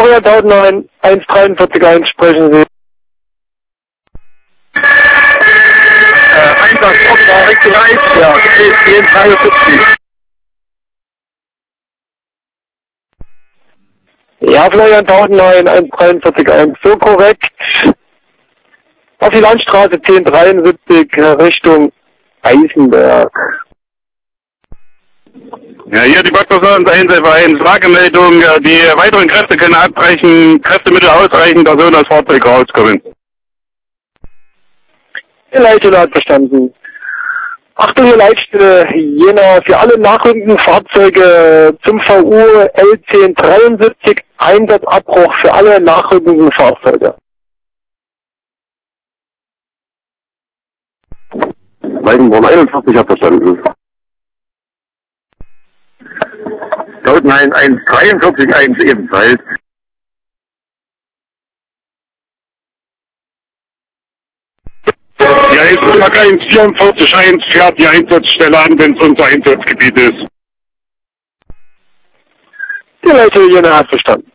Florian Tautenhain, 143.1, sprechen Sie. Einsatz Opfer, Richtung 1, ja, 1073. Ja, Florian Tautenhain, 143.1, so korrekt. Auf die Landstraße 1073 Richtung Eisenberg. Ja, hier die Backperson 111, Lagemeldung, die weiteren Kräfte können abbrechen, Kräftemittel ausreichen, Person aus Fahrzeug rauskommen. Die Leitstelle hat verstanden. Achtung, die Leitstelle Jena für alle nachrückenden Fahrzeuge zum VU L1073, Einsatzabbruch für alle nachrückenden Fahrzeuge. Weidenborn 41 hat verstanden. Tautenhain 143.1 ebenfalls. Ja, jetzt ist Lager 144.1 fährt die Einsatzstelle an, wenn es unser Einsatzgebiet ist. Die Leitstelle Jena hat verstanden.